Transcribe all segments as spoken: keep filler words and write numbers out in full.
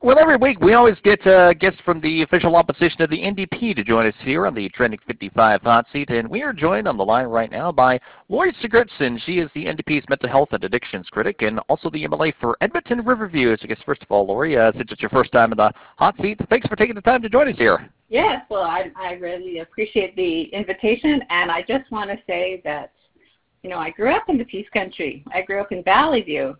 Well, every week we always get uh, guests from the official opposition of the N D P to join us here on the Trending fifty-five hot seat, and we are joined on the line right now by Lori Sigurdsson. She is the N D P's mental health and addictions critic and also the M L A for Edmonton Riverview. So I guess first of all, Lori, uh, since it's your first time in the hot seat, thanks for taking the time to join us here. Yes, well, I, I really appreciate the invitation, and I just want to say that, you know, I grew up in the Peace Country. I grew up in Valley View.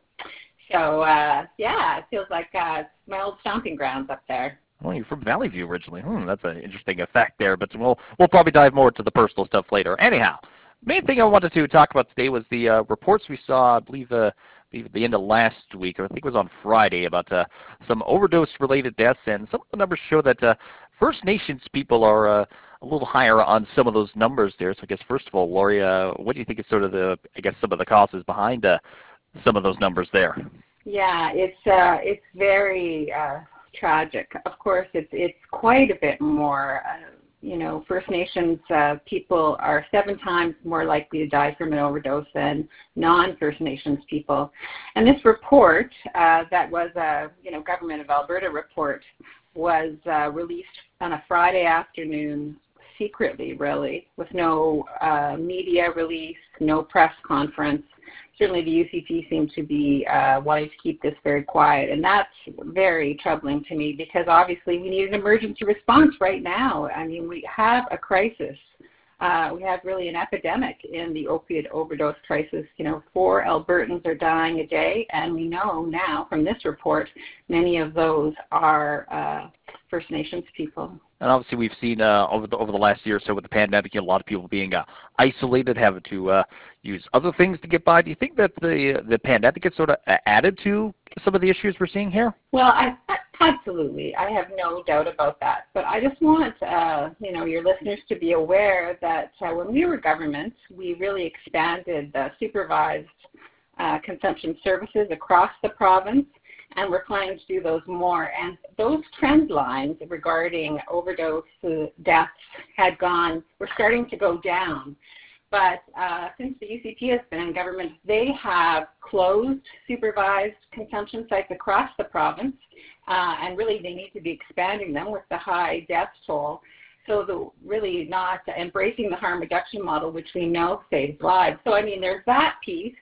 So, uh, yeah, it feels like uh, my old stomping grounds up there. Well, you're from Valley View originally. Hmm, that's an interesting effect there, but we'll, we'll probably dive more into the personal stuff later. Anyhow, main thing I wanted to talk about today was the uh, reports we saw, I believe, uh, I believe at the end of last week, or I think it was on Friday, about uh, some overdose-related deaths, and some of the numbers show that uh, First Nations people are uh, a little higher on some of those numbers there. So I guess, first of all, Lori, uh, what do you think is sort of the, I guess, some of the causes behind uh, some of those numbers there? Yeah, it's uh, it's very uh, tragic. Of course, it's it's quite a bit more. Uh, you know, First Nations uh, people are seven times more likely to die from an overdose than non-First Nations people. And this report, uh, that was a you know Government of Alberta report, was uh, released on a Friday afternoon, secretly, really, with no uh, media release, no press conference. Certainly the U C P seemed to be uh, wanting to keep this very quiet, and that's very troubling to me because obviously we need an emergency response right now. I mean, we have a crisis. Uh, we have really an epidemic in the opioid overdose crisis. You know, four Albertans are dying a day, and we know now from this report many of those are uh, First Nations people. And obviously, we've seen uh, over the over the last year or so with the pandemic, you know, a lot of people being uh, isolated, having to uh, use other things to get by. Do you think that the the pandemic has sort of added to some of the issues we're seeing here? Well, I, absolutely. I have no doubt about that. But I just want uh, you know your listeners to be aware that uh, when we were government, we really expanded the supervised uh, consumption services across the province. And we're planning to do those more. And those trend lines regarding overdose deaths had gone, were starting to go down. But uh, since the U C P has been in government, they have closed supervised consumption sites across the province, uh, and really they need to be expanding them with the high death toll. So the, really not embracing the harm reduction model, which we know saves lives. So, I mean, there's that piece.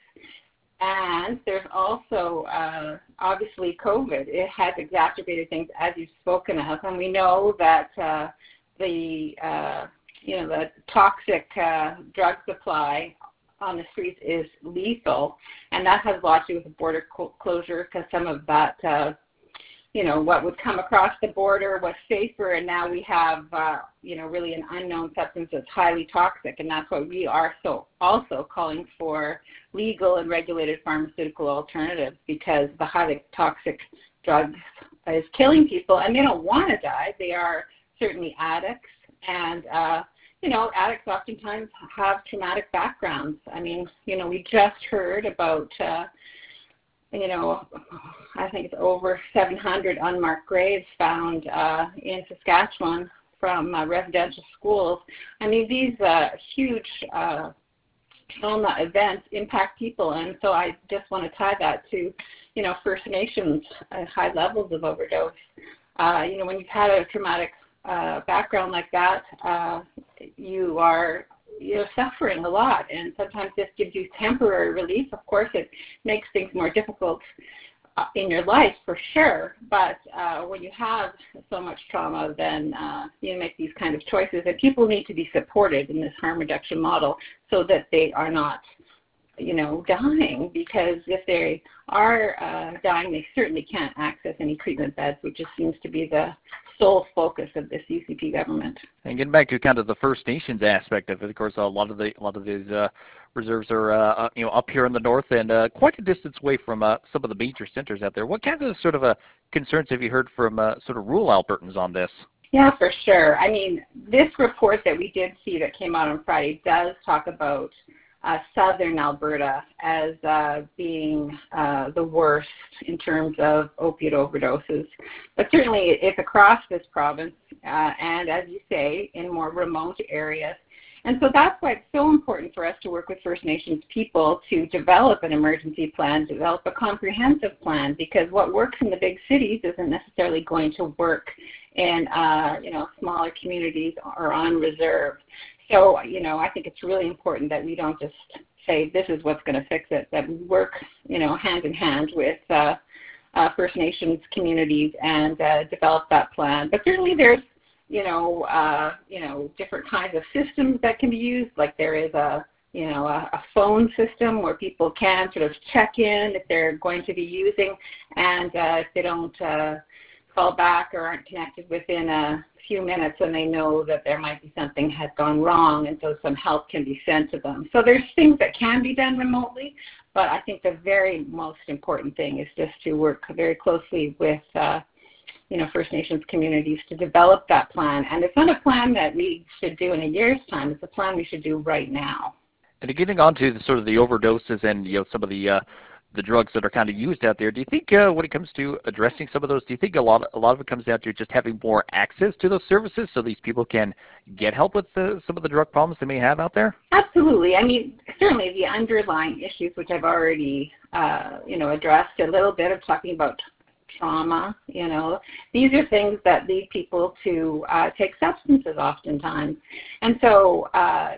And there's also, uh, obviously, COVID. It has exacerbated things, as you've spoken of. And we know that uh, the, uh, you know, the toxic uh, drug supply on the streets is lethal. And that has a lot to do with the border co- closure because some of that, uh, you know, what would come across the border was safer. And now we have, uh, you know, really an unknown substance that's highly toxic. And that's what we are so also calling for legal and regulated pharmaceutical alternatives because the highly toxic drugs is killing people and they don't want to die. They are certainly addicts and, uh, you know, addicts oftentimes have traumatic backgrounds. I mean, you know, we just heard about, uh, you know, I think it's over seven hundred unmarked graves found uh, in Saskatchewan from uh, residential schools. I mean, these uh, huge uh, trauma events impact people, and so I just want to tie that to, you know, First Nations uh, high levels of overdose. Uh, you know, when you've had a traumatic uh, background like that, uh, you are you're suffering a lot, and sometimes this gives you temporary relief. Of course, it makes things more difficult uh, in your life for sure, but uh, when you have so much trauma, then uh, you make these kind of choices, and people need to be supported in this harm reduction model so that they are not, you know, dying, because if they are uh, dying, they certainly can't access any treatment beds, which just seems to be the sole focus of this U C P government. And getting back to kind of the First Nations aspect of it, of course, a lot of the a lot of these uh, reserves are uh, you know up here in the north and uh, quite a distance away from uh, some of the major centers out there. What kinds of sort of uh, concerns have you heard from uh, sort of rural Albertans on this? Yeah, for sure. I mean, this report that we did see that came out on Friday does talk about Uh, southern Alberta as uh, being uh, the worst in terms of opiate overdoses. But certainly it's across this province, uh, and as you say, in more remote areas. And so that's why it's so important for us to work with First Nations people to develop an emergency plan, develop a comprehensive plan, because what works in the big cities isn't necessarily going to work in uh, you know, smaller communities or on reserve. So, you know, I think it's really important that we don't just say this is what's going to fix it, that we work, you know, hand in hand with uh, uh, First Nations communities and uh, develop that plan. But certainly there's, you know, uh, you know, different kinds of systems that can be used. Like there is a, you know, a, a phone system where people can sort of check in if they're going to be using, and uh, if they don't uh, call back or aren't connected within a few minutes, and they know that there might be something has gone wrong, and so some help can be sent to them. So there's things that can be done remotely, but I think the very most important thing is just to work very closely with uh, you know, First Nations communities to develop that plan. And it's not a plan that we should do in a year's time. It's a plan we should do right now. And getting on to the sort of the overdoses and, you know, some of the uh, the drugs that are kind of used out there, do you think uh, when it comes to addressing some of those, do you think a lot, a lot of it comes down to just having more access to those services so these people can get help with the, some of the drug problems they may have out there? Absolutely. I mean, certainly the underlying issues, which I've already, uh, you know, addressed a little bit of talking about trauma, you know, these are things that lead people to uh, take substances oftentimes. And so uh,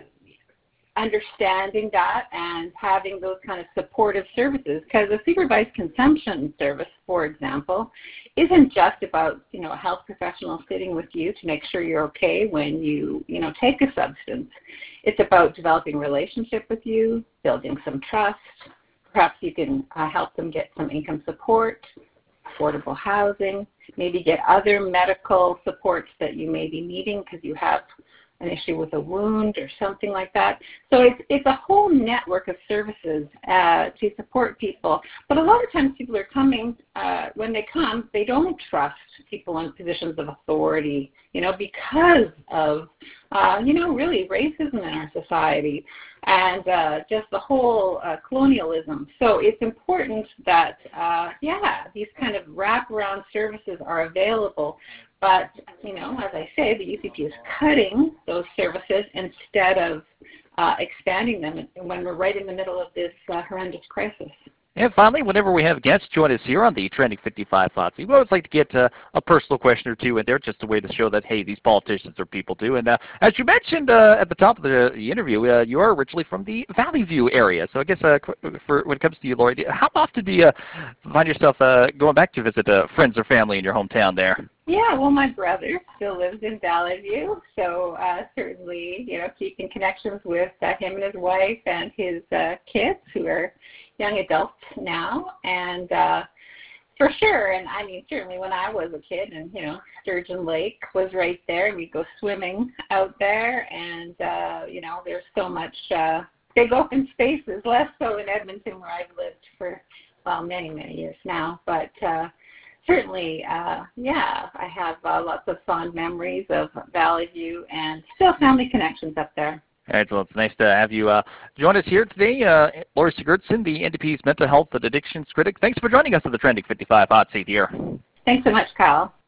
understanding that and having those kind of supportive services, because a supervised consumption service, for example, isn't just about, you know, a health professional sitting with you to make sure you're okay when you, you know, take a substance. It's about developing a relationship with you, building some trust. Perhaps you can uh, help them get some income support, affordable housing, maybe get other medical supports that you may be needing because you have an issue with a wound or something like that. So it's, it's a whole network of services uh, to support people. But a lot of times people are coming, uh, when they come, they don't trust people in positions of authority, you know, because of, uh, you know, really racism in our society and uh, just the whole uh, colonialism. So it's important that, uh, yeah, these kind of wraparound services are available. But, you know, as I say, the U C P is cutting those services instead of uh, expanding them when we're right in the middle of this uh, horrendous crisis. And finally, whenever we have guests join us here on the Trending fifty-five Hot Seat, we always like to get uh, a personal question or two in there, just a way to show that, hey, these politicians are people too. And uh, as you mentioned uh, at the top of the, the interview, uh, you are originally from the Valley View area. So I guess uh, for when it comes to you, Lori, how often do you uh, find yourself uh, going back to visit uh, friends or family in your hometown there? Yeah, well, my brother still lives in Valley View, so uh, certainly, you know, keeping connections with uh, him and his wife and his uh, kids, who are young adults now, and uh, for sure, and I mean, certainly when I was a kid, and, you know, Sturgeon Lake was right there, and we'd go swimming out there, and, uh, you know, there's so much uh, big open spaces, less so in Edmonton where I've lived for, well, many, many years now, but uh, certainly, uh, yeah, I have uh, lots of fond memories of Valley View and still family connections up there. All right, well, it's nice to have you uh, join us here today. Uh, Lori Sigurdsson, the N D P's mental health and addictions critic. Thanks for joining us at the Trending fifty-five Hot Seat here. Thanks so much, Kyle.